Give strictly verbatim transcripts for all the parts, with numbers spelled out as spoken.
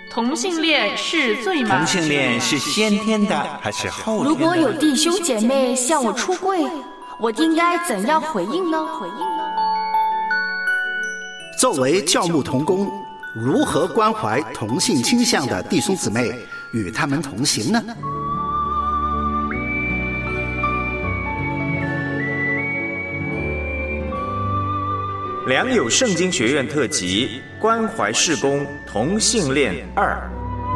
同性恋是罪吗？ 同性恋是先天的还是后天的？ 如果有弟兄姐妹向我出柜，我应该怎样回应呢？回应呢？ 作为教牧同工，如何关怀同性倾向的弟兄姊妹，与他们同行呢？ 良友圣经学院特辑关怀事工同性恋二。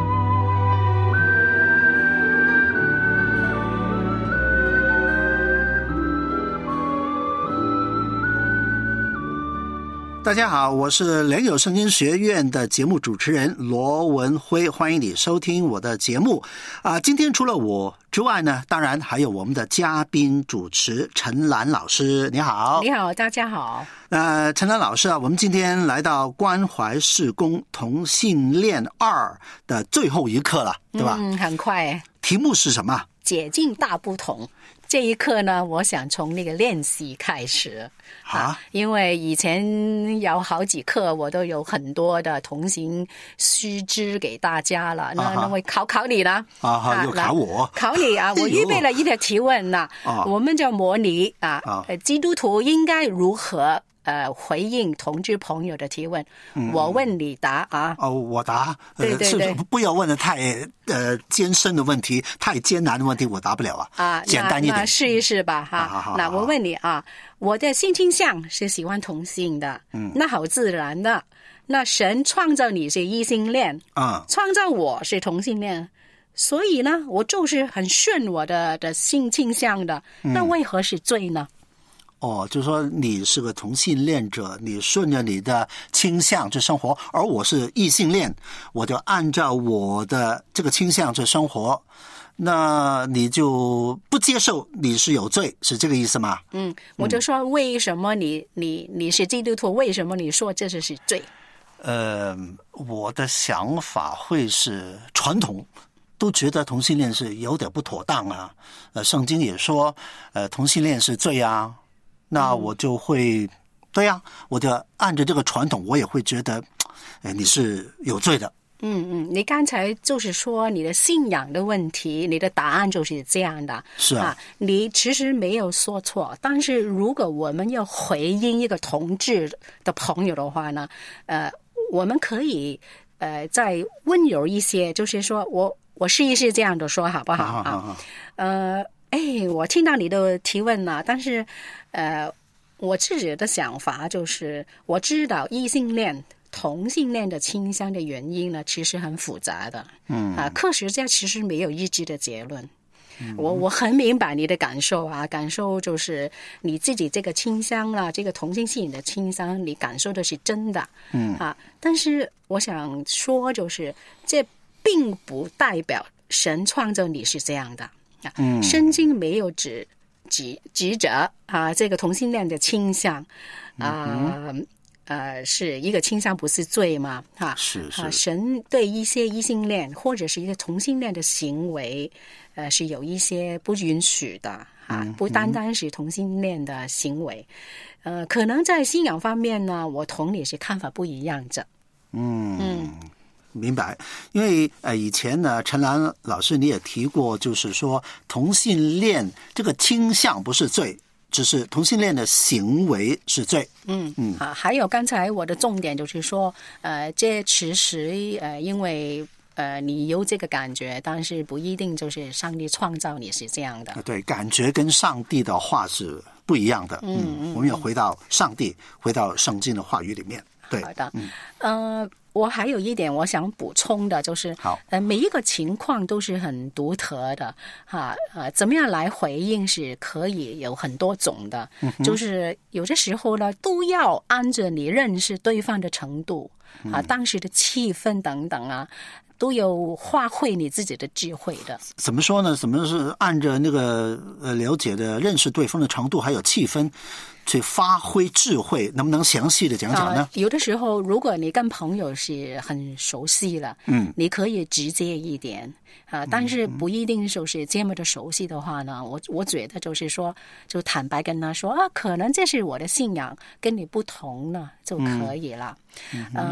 大家好，我是良友圣经学院的节目主持人罗文辉，欢迎你收听我的节目啊。今天除了我之外呢，当然还有我们的嘉宾主持陈兰老师，你好。 你好，大家好。 呃，陈兰老师啊，我们今天来到关怀事工同性恋二的最后一课了，对吧？ 嗯，很快。 题目是什么？ 解禁大不同。这一课呢，我想从那个练习开始啊，因为以前有好几课我都有很多的同行须知给大家了，那那我考考你了啊，又考我， 考你啊！我预备了一条提问呐，我们叫模拟啊，基督徒应该如何呃，回应同志朋友的提问，嗯、我问你答啊。 哦，我答。呃、 对对对， 是不要问的太呃艰深的问题，太艰难的问题，我答不了啊。 啊， 简单一点， 那试一试吧哈。 好好好， 那我问你啊，我的性倾向是喜欢同性的，嗯，那好自然的。那神创造你是异性恋， 啊、嗯， 创造我是同性恋，所以呢，我就是很顺我的的性倾向的。那为何是罪呢？ 哦，就是说你是个同性恋者，你顺着你的倾向去生活，而我是异性恋，我就按照我的这个倾向去生活，那你就不接受你是有罪，是这个意思吗？ 嗯，我就说为什么你、嗯、你你是基督徒，为什么你说这是是罪？ 呃，我的想法会是传统都觉得同性恋是有点不妥当啊，呃，圣经也说，呃，同性恋是罪啊。那我就会，对呀、啊，我就按着这个传统，我也会觉得，哎，你是有罪的。 嗯嗯，你刚才就是说你的信仰的问题，你的答案就是这样的。 是啊， 啊你其实没有说错，但是如果我们要回应一个同志的朋友的话呢，呃，我们可以呃再温柔一些，就是说我我试一试这样的说，好不好啊？ 好好好呃。哎，我听到你的提问了，但是，呃，我自己的想法就是，我知道异性恋、同性恋的倾向的原因呢，其实很复杂的。嗯啊，科学家其实没有一致的结论。嗯、我我很明白你的感受啊，感受就是你自己这个倾向啦，这个同性性的倾向，你感受的是真的。嗯啊，但是我想说，就是这并不代表神创造你是这样的。嗯，圣经没有指指指责啊，这个同性恋的倾向啊，嗯、呃，是一个倾向不是罪嘛？哈、啊， 是是、 啊。神对一些异性恋或者是一个同性恋的行为，呃，是有一些不允许的啊，嗯、不单单是同性恋的行为，嗯、呃，可能在信仰方面呢，我同你是看法不一样的。 嗯嗯。明白，因为呃以前呢，陈兰老师你也提过，就是说同性恋这个倾向不是罪，只是同性恋的行为是罪。 嗯嗯啊，还有刚才我的重点就是说，呃，这其实呃因为呃你有这个感觉，但是不一定就是上帝创造你是这样的。 对，感觉跟上帝的话是不一样的。嗯嗯，我们要回到上帝，回到圣经的话语里面。对， 好的，嗯呃。我还有一点我想补充的，就是好， 呃，每一个情况都是很独特的，哈，呃，怎么样来回应是可以有很多种的，嗯、就是有的时候呢，都要按着你认识对方的程度啊，嗯、当时的气氛等等啊，都有发挥你自己的智慧的。 怎么说呢？怎么是按着那个呃了解的认识对方的程度，还有气氛？去发挥智慧，能不能详细的讲讲呢？ 呃、有的时候，如果你跟朋友是很熟悉了，嗯，你可以直接一点啊、呃，但是不一定就是这么的熟悉的话呢，我我觉得就是说，就坦白跟他说啊，可能这是我的信仰，跟你不同呢就可以了。嗯，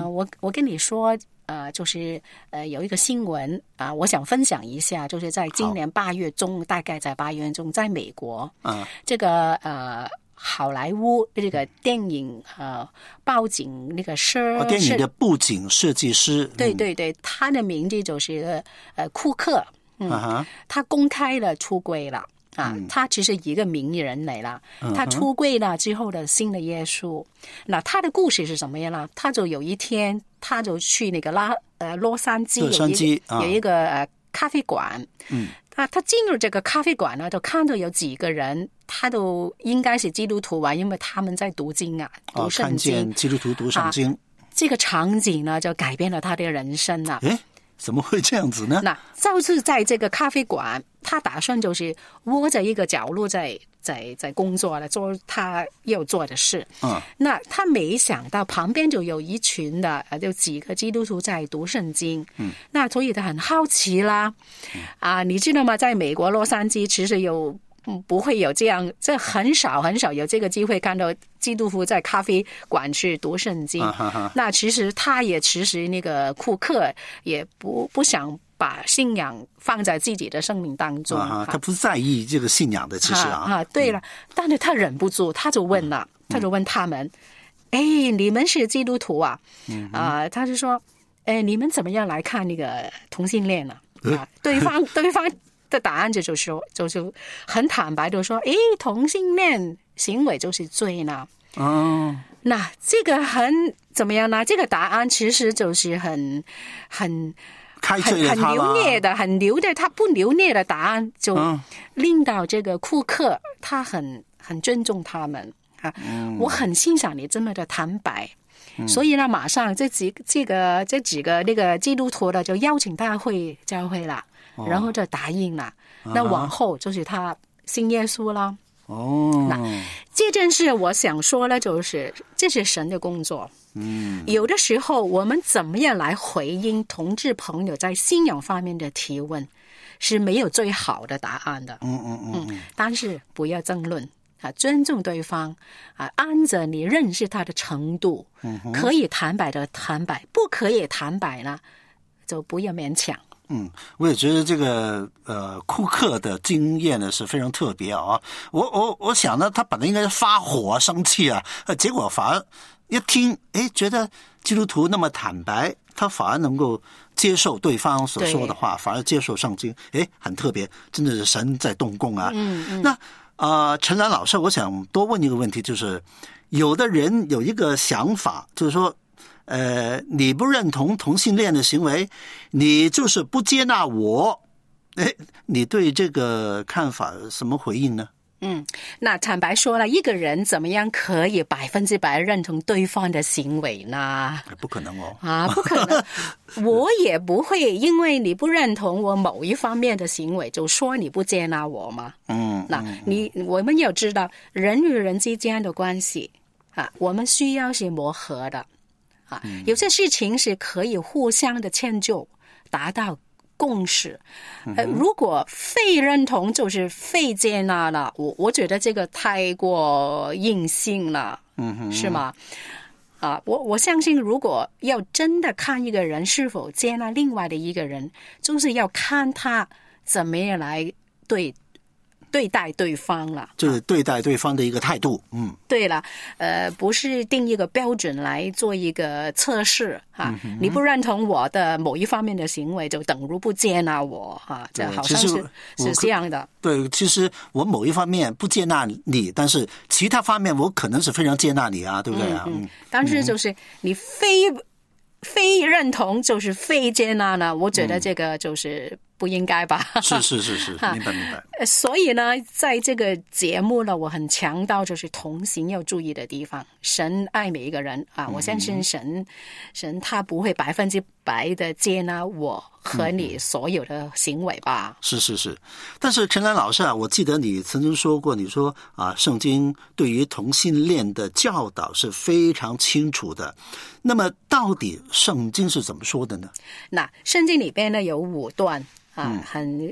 呃，我我跟你说，呃，就是呃有一个新闻啊、呃，我想分享一下，就是在今年八月中，大概在八月中，在美国，啊，这个呃。好莱坞这个电影呃布景那个设、 哦、电影的布景设计师， 对对对，他的名字就是呃库克，嗯，啊、他公开了出柜了啊、嗯，他其实一个名人来了，他出柜了之后的新的耶稣，那他的故事是什么样呢？他就有一天他就去那个拉呃洛杉矶， 洛杉矶有一个、啊、有一个呃咖啡馆，嗯。啊，他进入这个咖啡馆呢，就看到有几个人，他都应该是基督徒啊，因为他们在读经啊，读圣经。 哦、看见基督徒读圣经、啊， 这个场景呢，就改变了他的人生啊。 诶，怎么会这样子呢？ 那就是在这个咖啡馆，他打算就是窝在一个角落在在在工作了，做他要做的事。嗯，那他没想到旁边就有一群的，就几个基督徒在读圣经。嗯，那所以他很好奇啦。嗯、啊，你知道吗？在美国洛杉矶，其实有。嗯，不会有这样，这很少很少有这个机会看到基督徒在咖啡馆去读圣经。啊、哈哈那其实他也其实那个库克也不不想把信仰放在自己的生命当中。 啊、他不在意这个信仰的，其实啊。 啊，对了、嗯，但是他忍不住，他就问了，嗯、他就问他们：“哎、嗯，你们是基督徒啊？嗯啊、呃，他就说：哎，你们怎么样来看那个同性恋呢、啊？啊，对方对方。”的答案就就说，就是很坦白的说，诶，同性恋行为就是罪呢。哦，那这个很怎么样呢？这个答案其实就是很很开罪了他很很流烈的，很流的，他不流烈的答案就令到这个库克他很很尊重他们啊、嗯。我很欣赏你这么的坦白。嗯、所以呢，马上这几这个这几个那个基督徒的就邀请他会教会了。然后就答应了、哦，那往后就是他信耶稣啦。哦，那这件事我想说呢，就是这是神的工作。嗯，有的时候我们怎么样来回应同志朋友在信仰方面的提问，是没有最好的答案的。嗯嗯嗯嗯，但是不要争论啊，尊重对方啊，按着你认识他的程度，嗯、可以坦白的坦白，不可以坦白呢，就不要勉强。 嗯，我也觉得这个呃库克的经验呢是非常特别啊。我我我想呢，他本来应该是发火生气啊，呃，结果反而一听，哎，觉得基督徒那么坦白，他反而能够接受对方所说的话，反而接受圣经，哎，很特别，真的是神在动工啊。嗯嗯。那啊、呃，陈兰老师，我想多问一个问题，就是有的人有一个想法，就是说。呃，你不认同同性恋的行为，你就是不接纳我。哎，你对这个看法什么回应呢？ 嗯，那坦白说了，一个人怎么样可以百分之百认同对方的行为呢？ 不可能哦。 啊，不可能。我也不会因为你不认同我某一方面的行为，就说你不接纳我嘛。嗯，那你我们要知道，人与人之间的关系啊，我们需要是磨合的。啊，有些事情是可以互相的迁就，达到共识。呃，如果非认同就是非接纳了，我我觉得这个太过硬性了，嗯哼，是吗？啊，我我相信，如果要真的看一个人是否接纳另外的一个人，就是要看他怎么样来对。对待对方了， 就是对待对方的一个态度。嗯， 对了，呃，不是定一个标准来做一个测试啊、嗯。你不认同我的某一方面的行为，就等于不接纳我啊。这好像是是这样的。 对，其实我某一方面不接纳你，但是其他方面我可能是非常接纳你啊，对不对啊？ 嗯，嗯但是就是你非、嗯、非认同就是非接纳呢，我觉得这个就是不应该吧。 嗯、是是是是，明白明白。 所以呢，在这个节目呢，我很强调就是同行要注意的地方。神爱每一个人啊，我相信神，嗯、神他不会百分之百的接纳我和你所有的行为吧？ 嗯、是是是，但是陈兰老师啊，我记得你曾经说过，你说啊，圣经对于同性恋的教导是非常清楚的。那么，到底圣经是怎么说的呢？ 那圣经里边呢有五段啊，嗯、很。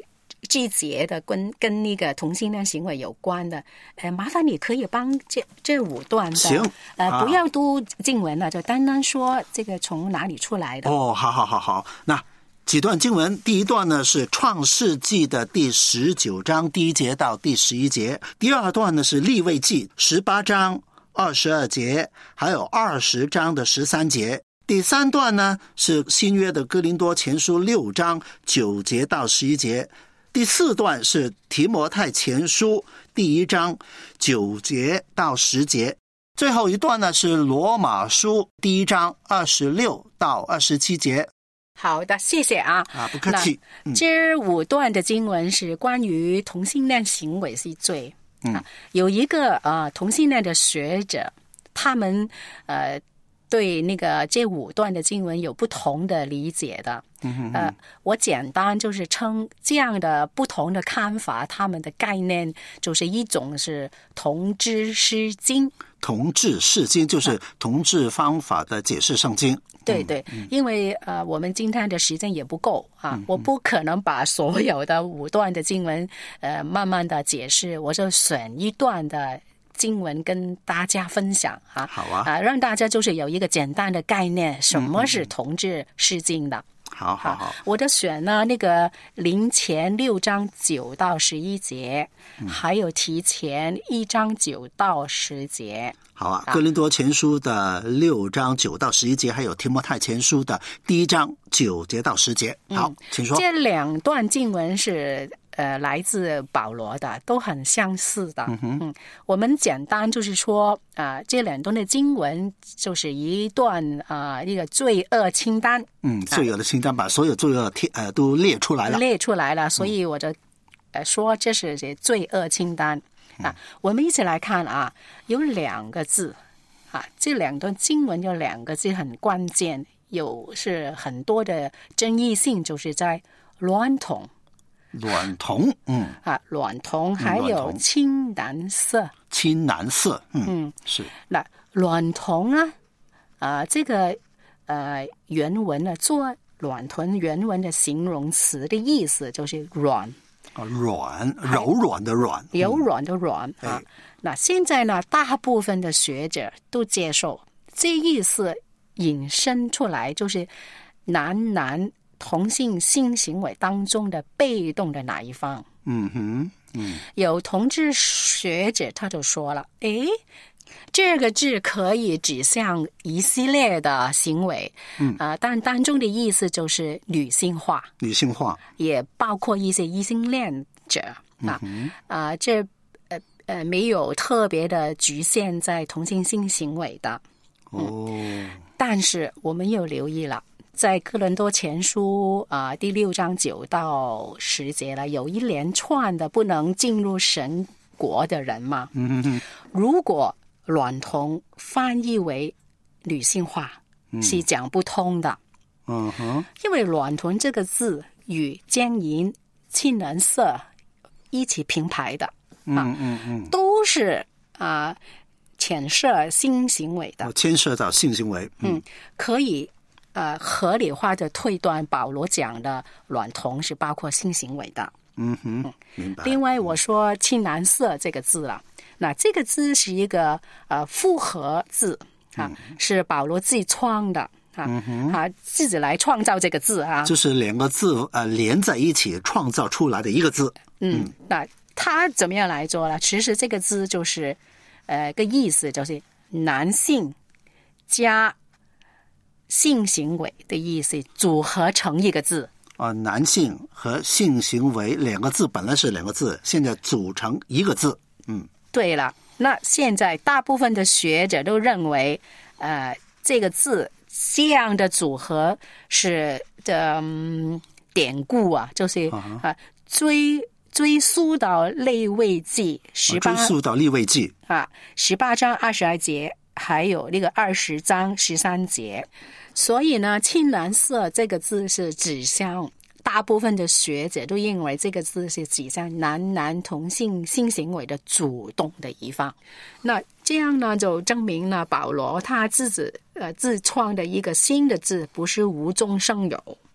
季节的，跟跟那个同性恋行为有关的，呃，麻烦你可以帮这这五段的， 行， 呃， 啊不要读经文了，就单单说这个从哪里出来的。 哦，好好好好，那几段经文，第一段呢是创世纪的第十九章第一节到第十一节，第二段呢是利未记十八章二十二节，还有二十章的十三节。第三段呢是新约的哥林多前书六章九节到十一节。第四段是提摩太前书第一章九节到十节。最后一段呢是罗马书第一章二十六到二十七节。 好的，谢谢啊。 啊，不客气。 嗯、这五段的经文是关于同性恋行为是罪。 嗯， 啊、有一个呃同性恋的学者，他们呃对那个这五段的经文有不同的理解的。 嗯呃，我简单就是称这样的不同的看法，他们的概念就是一种是同治释经。 同治释经就是同治方法的解释圣经。 对对，嗯、因为呃，我们今天的时间也不够啊，嗯、我不可能把所有的五段的经文呃慢慢的解释，我就选一段的经文跟大家分享啊。 好啊， 啊，让大家就是有一个简单的概念，什么是同治释经的。 好好好， 我的选呢，那个临前六章九到十一节，嗯、还有提前一章九到十节。 好啊，哥林多前书的六章九到十一节，还有提摩太前书的第一章九节到十节。好，嗯、请说。 这两段经文是呃来自保罗的，都很相似的。嗯哼，嗯，我们简单就是说啊、呃，这两段的经文就是一段啊、呃、一个罪恶清单。 嗯，罪恶的清单，把所有罪恶呃都列出来了。 列出来了，所以我就呃说这是这罪恶清单。啊，我们一起来看啊，有两个字啊，这两段经文有两个字很关键，有是很多的争议性，就是在娈童。 娈童，嗯， 啊，娈童还有青蓝色。 青蓝色，嗯， 嗯是。 那娈童啊，啊，这个呃原文呢，做娈童原文的形容词的意思就是软。 啊，软，柔软的软， 柔软的软、嗯、啊。那现在呢，大部分的学者都接受这意思引申出来，就是男男同性性行为当中的被动的哪一方。 嗯哼，嗯， 有同志学者他就说了，诶，这个字可以指向一系列的行为，嗯啊、呃，但当中的意思就是女性化， 女性化， 也包括一些异性恋者啊，啊、呃，这呃呃没有特别的局限在同性性行为的， 嗯、哦， 但是我们又留意了，在哥林多前书啊、呃、第六章九到十节了，有一连串的不能进入神国的人嘛， 嗯哼哼， 如果娈童翻译为女性化、嗯、是讲不通的。 嗯哼， 因为娈童这个字与奸淫、青蓝色一起平排的， 嗯嗯嗯， 都是啊、呃、牵涉性行为的， 牵涉到性行为， 嗯，嗯可以呃合理化的推断，保罗讲的娈童是包括性行为的。 嗯哼，明白。 另外，我说青蓝色这个字了。那这个字是一个呃复合字啊，嗯、是保罗自己创的啊、嗯、啊，自己来创造这个字啊， 就是两个字呃连在一起创造出来的一个字。 嗯，嗯那他怎么样来做呢？其实这个字就是呃个意思就是男性加性行为的意思组合成一个字。 啊、呃，男性和性行为两个字本来是两个字，现在组成一个字。嗯。 对了，那现在大部分的学者都认为，呃，这个字这样的组合是的、嗯、典故啊，就是啊、呃、追追溯到利未记十八， 追溯到利未记啊十八章二十二节，还有那个二十章十三节，所以呢，青蓝色这个字是指向。大部分的学者都认为这个字是指向男男同性性行为的主动的一方。那这样呢，就证明了保罗他自己呃自创的一个新的字不是无中生有。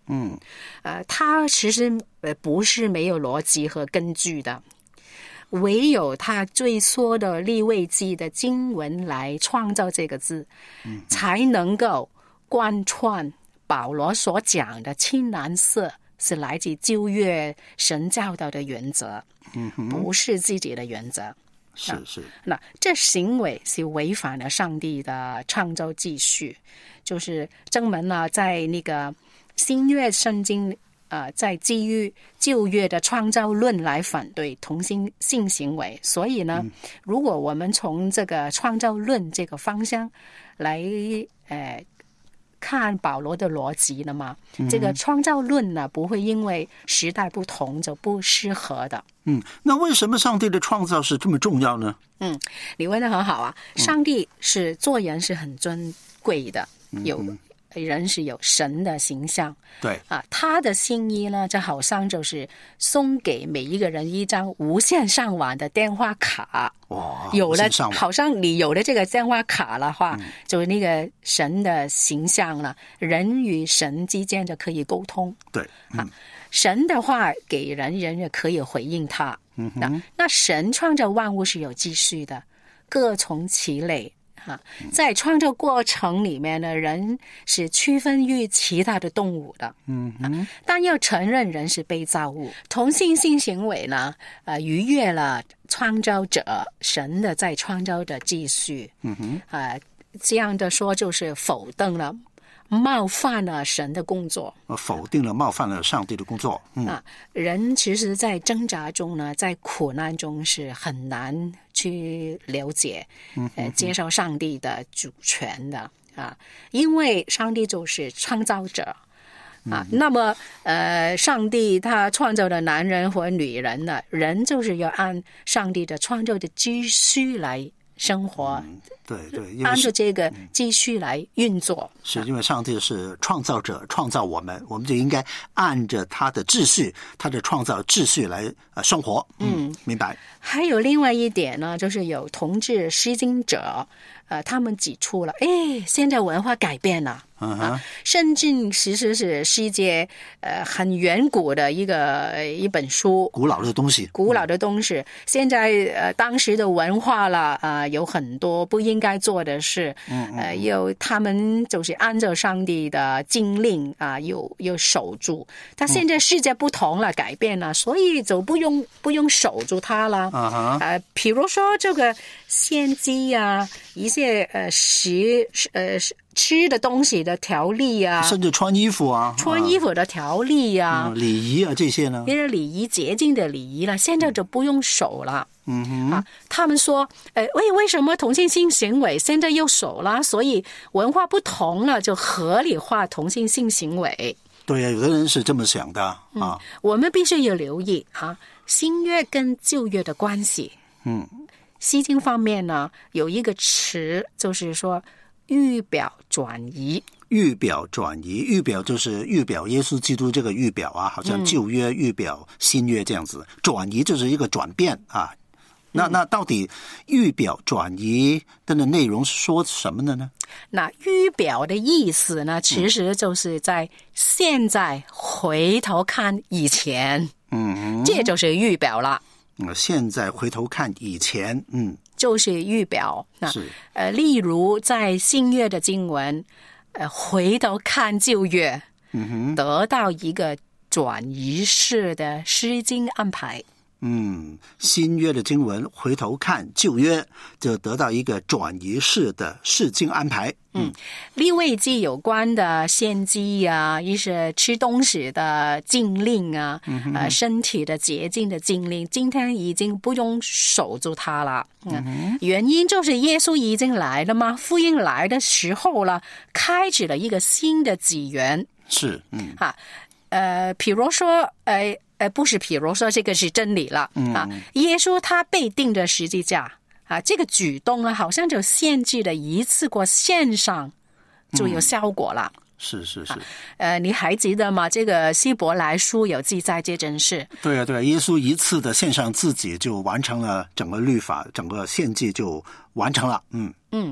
嗯， 呃，它其实呃不是没有逻辑和根据的，唯有他最缩的利未记的经文来创造这个字，嗯，才能够贯穿保罗所讲的青蓝色是来自旧约神教导的原则， 嗯哼， 不是自己的原则。 是是， 那这行为是违反了上帝的创造秩序，就是正门呢，在那个新约圣经，呃，在基于旧约的创造论来反对同性性行为，所以呢，嗯、如果我们从这个创造论这个方向来，呃。看保罗的逻辑了嘛、嗯、这个创造论呢不会因为时代不同就不适合的。 嗯，那为什么上帝的创造是这么重要呢？ 嗯，你问得很好啊，上帝是做人是很尊贵的，嗯、有人是有神的形象， 对啊，他的心意呢就好像就是送给每一个人一张无线上网的电话卡。 哇， 有了，好像你有了这个电话卡的话、嗯、就是那个神的形象了，人与神之间就可以沟通。 对、 嗯啊、神的话给人，人也可以回应他。 嗯哼， 那那神创造万物是有秩序的，各从其类。啊，在创造过程里面呢，人是区分于其他的动物的， 嗯嗯、 啊，但要承认人是被造物。同性性行为呢，呃，逾越了创造者神的在创造的秩序， 嗯哼， 呃，这样的说就是否定了。冒犯了神的工作， 否定了冒犯了上帝的工作。嗯、 啊，人其实在挣扎中呢，在苦难中是很难去了解、 嗯、 呃接受上帝的主权的啊，因为上帝就是创造者啊。嗯、那么呃，上帝他创造的男人和女人呢，人就是要按上帝的创造的秩序来生活， 嗯、对对， 按照这个继续来运作。 嗯、是因为上帝是创造者，创造我们，我们就应该按着他的秩序，他的创造秩序来呃生活。嗯，明白。 还有另外一点呢，就是有同志施经者，呃，他们指出了，哎，现在文化改变了。 嗯啊，圣经其实是世界呃很远古的一个、呃、一本书， 古老的东西， 古老的东西。嗯、现在呃当时的文化了啊、呃，有很多不应该做的事， 嗯嗯呃，有他们就是按照上帝的禁令啊、呃，有有守住。但现在世界不同了，嗯、改变了，所以就不用不用守住它了。 啊哈， 呃，比如说这个献祭啊，一些呃食呃。吃的东西的条例啊， 甚至穿衣服啊， 穿衣服的条例啊， 嗯、礼仪啊这些呢， 因为礼仪洁净的礼仪了，现在就不用守了。 嗯哼， 啊，他们说，呃，为为什么同性性行为现在又守了？所以文化不同了，就合理化同性性行为。 对呀、啊，有的人是这么想的啊、 嗯。我们必须要留意啊，新约跟旧约的关系。 嗯， 西经方面呢，有一个词就是说。预表转移， 预表转移，预表就是预表耶稣基督这个预表啊，好像旧约预表新约这样子。嗯、转移就是一个转变啊。那那到底预表转移的内容是说什么的呢？ 那预表的意思呢，其实就是在现在回头看以前， 嗯， 这就是预表了。 嗯，现在回头看以前，嗯。 就是预表，那呃，例如在新约的经文，呃，回头看旧约， 嗯哼， 得到一个转移式的诗经安排。 嗯，新约的经文回头看旧约，就得到一个转移式的释经安排。 嗯，利未记有关的献祭啊，一些吃东西的禁令啊， 嗯呃，身体的洁净的禁令，今天已经不用守住它了。 嗯， 原因就是耶稣已经来了嘛，福音来的时候了，开启了一个新的纪元。 是，嗯， 啊，呃，比如说，呃。呃，不是，比如说这个是真理了、 嗯、 啊！耶稣他被钉着十字架啊，这个举动啊，好像就限制了一次过线上就有效果了。 嗯、是是是、啊， 呃，你还记得吗？这个希伯来书有记载这件事。 对啊，对啊，耶稣一次的献上自己就完成了整个律法，整个献祭就完成了。嗯嗯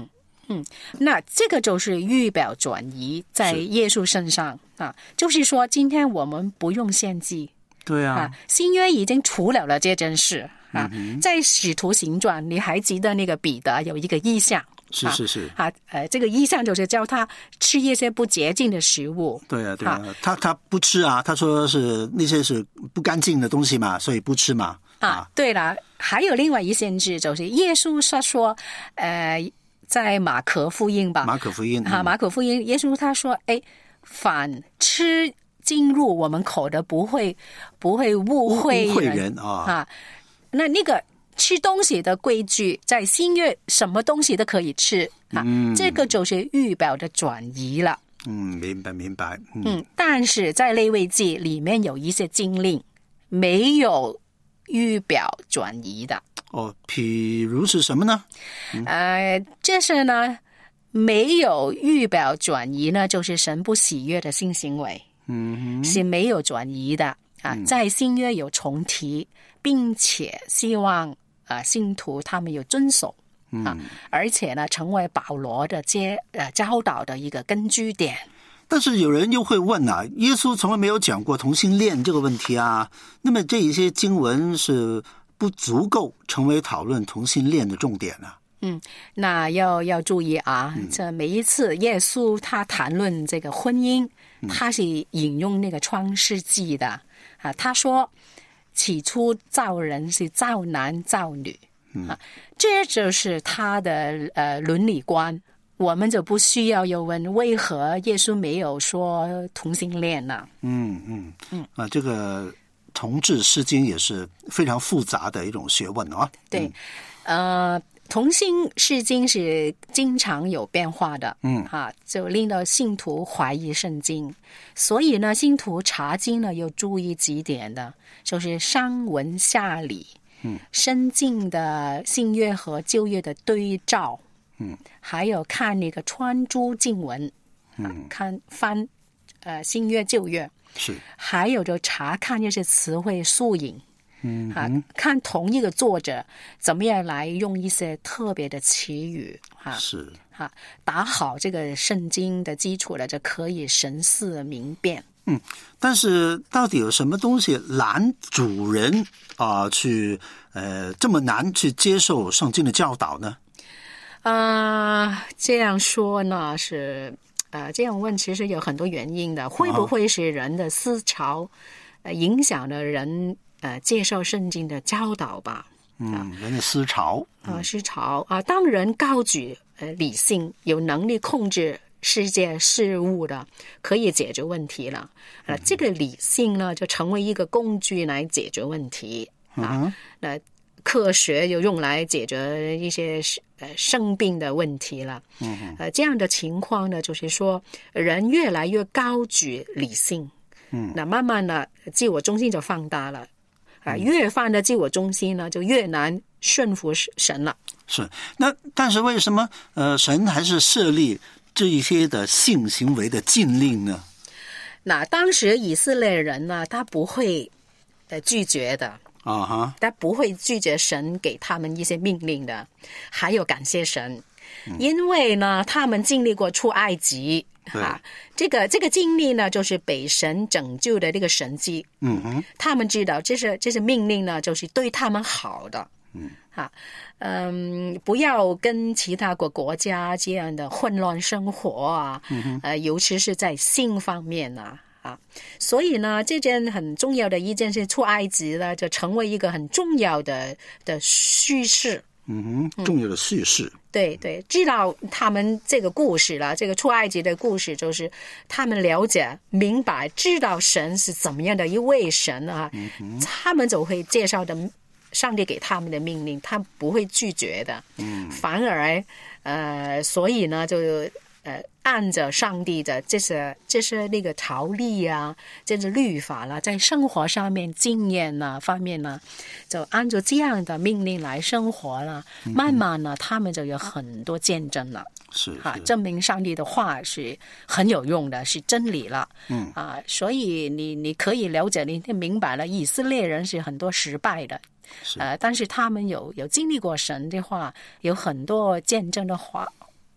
嗯，那这个就是预表转移在耶稣身上啊，就是说今天我们不用献祭， 对啊， 啊新约已经除了了这件事啊，嗯、在使徒行传，你还记得那个彼得有一个异象？ 是是是啊，呃，这个异象就是叫他吃一些不洁净的食物。 对啊，对啊，啊他他不吃啊，他说是那些是不干净的东西嘛，所以不吃嘛。 啊，啊对了，还有另外一件事就是耶稣他说，呃。在马可福音吧， 马可福音、嗯、 啊，马可福音，耶稣他说：“哎，凡吃进入我们口的，不会不会误会人, 误会人啊啊。那那个吃东西的规矩，在新约什么东西都可以吃啊，嗯、这个就是预表的转移了。 嗯，明白明白。 嗯，嗯但是在利未记里面有一些经令没有预表转移的。” 哦，譬如是什么呢？ 嗯、呃，这是呢没有预表转移呢，就是神不喜悦的性行为， 嗯， 是没有转移的啊。 嗯、 在新约有重提，并且希望啊、呃、信徒他们有遵守啊， 嗯、 而且呢成为保罗的接呃教导的一个根据点。 但是有人又会问啊，耶稣从来没有讲过同性恋这个问题啊，那么这一些经文是不足够成为讨论同性恋的重点啊。 嗯，那要要注意啊，嗯、这每一次耶稣他谈论这个婚姻，嗯、他是引用那个创世纪的啊，他说起初造人是造男造女、嗯、啊，这就是他的呃伦理观。我们就不需要又问为何耶稣没有说同性恋呢？ 嗯嗯嗯啊，这个同志诗经也是非常复杂的一种学问啊。 对，嗯、呃，同性诗经是经常有变化的， 嗯啊，就令到信徒怀疑圣经。所以呢，信徒查经呢要注意几点的，就是上文下理， 嗯， 深近的新约和旧约的对照。 嗯， 还有看那个穿珠经文， 嗯， 啊、看翻呃新约旧约， 是， 还有就查看这些词汇素引， 嗯啊，看同一个作者怎么样来用一些特别的词语，哈、啊， 是， 哈、啊，打好这个圣经的基础了，就可以神似明辨。 嗯，但是到底有什么东西拦主人啊、呃、去呃这么难去接受圣经的教导呢？ 啊、呃，这样说呢是，呃，这样问其实有很多原因的。会不会是人的思潮，呃，影响了人呃接受圣经的教导吧？ 嗯，人的思潮啊、呃，思潮啊、呃，当人高举呃理性，有能力控制世界事物的，可以解决问题了。呃， 嗯、 这个理性呢，就成为一个工具来解决问题啊。那、呃。科学又用来解决一些呃生病的问题了， 嗯， 呃，这样的情况呢，就是说人越来越高举理性， 嗯， 那慢慢的自我中心就放大了，啊、呃，越放的自我中心呢，就越难顺服神了。 是，那但是为什么呃神还是设立这一些的性行为的禁令呢？ 那当时以色列人呢，他不会呃拒绝的。 啊哈， 他不会拒绝神给他们一些命令的，还有感谢神，嗯、因为呢，他们经历过出埃及啊，这个这个经历呢，就是被神拯救的这个神迹。 嗯哼， 他们知道这是这是命令呢，就是对他们好的。 嗯， 啊，嗯，不要跟其他国国家这样的混乱生活啊， 嗯、 呃，尤其是在性方面啊。啊，所以呢，这件很重要的一件事，出埃及呢，就成为一个很重要的的叙事。 嗯哼，重要的叙事。 嗯、对对，知道他们这个故事了，这个出埃及的故事，就是他们了解、明白、知道神是怎么样的一位神啊， 嗯、 他们就会介绍的上帝给他们的命令，他不会拒绝的。 嗯， 反而呃，所以呢，就。呃，按着上帝的这些这些那个条例啊，这些律法啦、啊，在生活上面经验啊方面呢、啊，就按照这样的命令来生活了。嗯、慢慢呢，他们就有很多见证了， 是啊，证明上帝的话是很有用的，是真理了。 嗯啊，所以你你可以了解，你明白了，以色列人是很多失败的，呃，但是他们有有经历过神的话，有很多见证的话。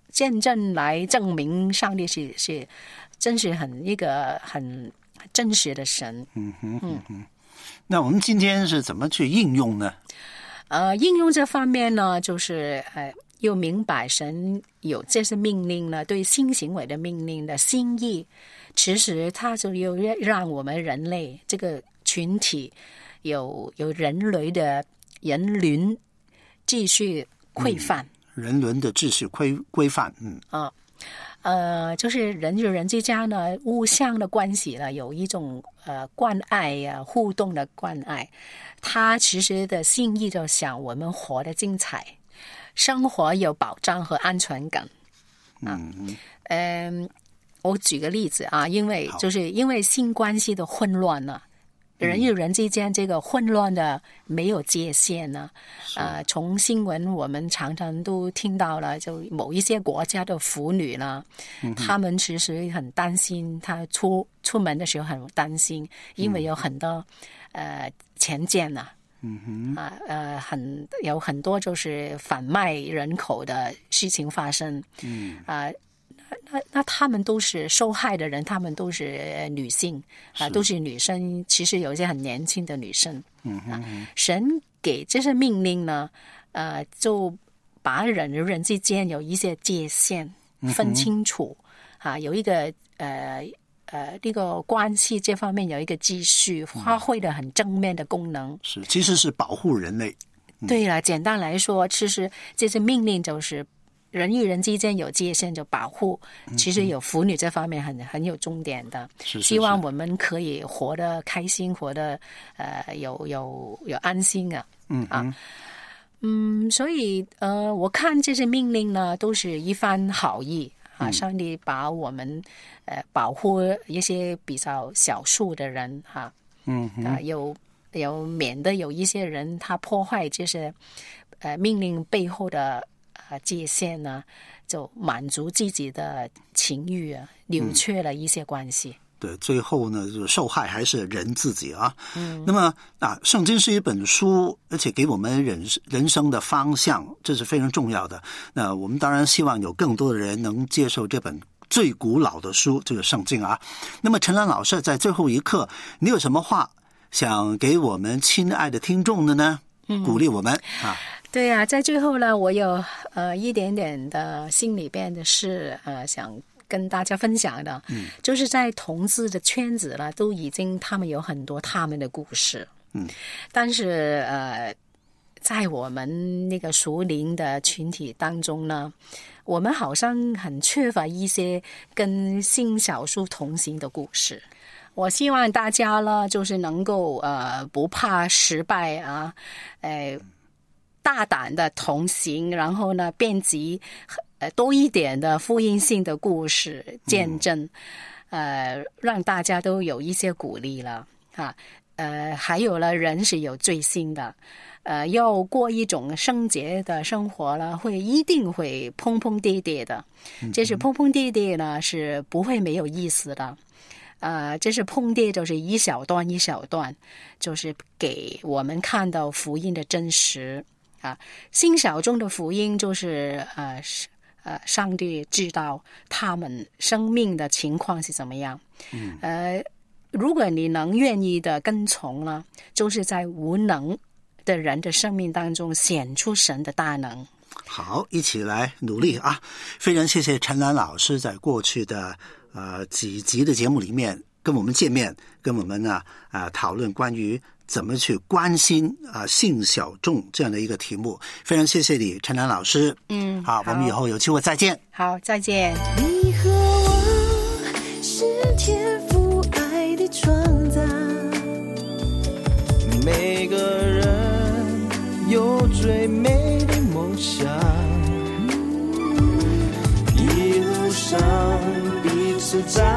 见证来证明上帝是是真是很一个很真实的神。 嗯哼嗯哼。那我们今天是怎么去应用呢？ 呃，应用这方面呢，就是呃，又明白神有这些命令呢，对新行为的命令的心意，其实它就又让我们人类这个群体有有人类的人伦秩序规范。 嗯，人伦的秩序规规范。嗯啊。呃，就是人与人之间呢，互相的关系呢，有一种呃关爱呀、啊，互动的关爱。他其实的心意就想我们活得精彩，生活有保障和安全感。啊、嗯嗯，我举个例子啊，因为就是因为性关系的混乱呢。人与人之间这个混乱的没有界限呢，呃，从新闻我们常常都听到了，就某一些国家的妇女呢，嗯、他们其实很担心，她出出门的时候很担心，因为有很多、嗯、呃前见呐、啊，嗯哼，啊呃很有很多就是贩卖人口的事情发生，嗯啊。呃那那他们都是受害的人，他们都是女性啊，都是女生。其实有一些很年轻的女生，嗯哼哼，神给这些命令呢，呃，就把人与人之间有一些界限分清楚、嗯、啊，有一个呃呃这个关系这方面有一个秩序，发挥的很正面的功能。 是，其实是保护人类。 嗯、对了，简单来说，其实这些命令就是。人与人之间有界限就保护，其实有妇女这方面很很有重点的， 是是是， 希望我们可以活得开心，活得呃有有有安心啊，嗯啊，嗯，所以呃，我看这些命令呢，都是一番好意啊，上帝把我们呃保护一些比较少数的人哈、啊，嗯啊，有有免得有一些人他破坏这些呃命令背后的。啊，界限呢，就满足自己的情欲啊，扭曲了一些关系。嗯、 对，最后呢，就受害还是人自己啊。嗯，那么啊，圣经是一本书，而且给我们人人生的方向，这是非常重要的。那我们当然希望有更多的人能接受这本最古老的书，这个圣经啊。那么陈兰老师在最后一刻，你有什么话想给我们亲爱的听众的呢？嗯、鼓励我们啊。 对呀、啊，在最后呢，我有呃一点点的心里边的事呃想跟大家分享的，嗯，就是在同志的圈子呢，都已经他们有很多他们的故事，嗯，但是呃，在我们那个属灵的群体当中呢，我们好像很缺乏一些跟性少数同行的故事。我希望大家呢，就是能够呃不怕失败啊，呃。大胆的同行，然后呢，编辑呃多一点的福音性的故事见证，嗯、呃，让大家都有一些鼓励了啊。呃，还有了，人是有罪性的，呃，要过一种圣洁的生活了，会一定会碰碰跌跌的。这是碰碰跌跌呢，是不会没有意思的。呃，这是碰跌，就是一小段一小段，就是给我们看到福音的真实。啊，新小众的福音就是呃呃，上帝知道他们生命的情况是怎么样。嗯，呃，如果你能愿意的跟从呢，就是在无能的人的生命当中显出神的大能。 好，一起来努力啊！非常谢谢陈兰老师在过去的呃几集的节目里面跟我们见面，跟我们呢啊、呃、讨论关于。怎么去关心啊性小众这样的一个题目？非常谢谢你，陈兰老师。 嗯， 好，我们以后有机会再见。 好，再见。 你和我是天赋爱的创造，每个人有最美的梦想，一路上彼此在。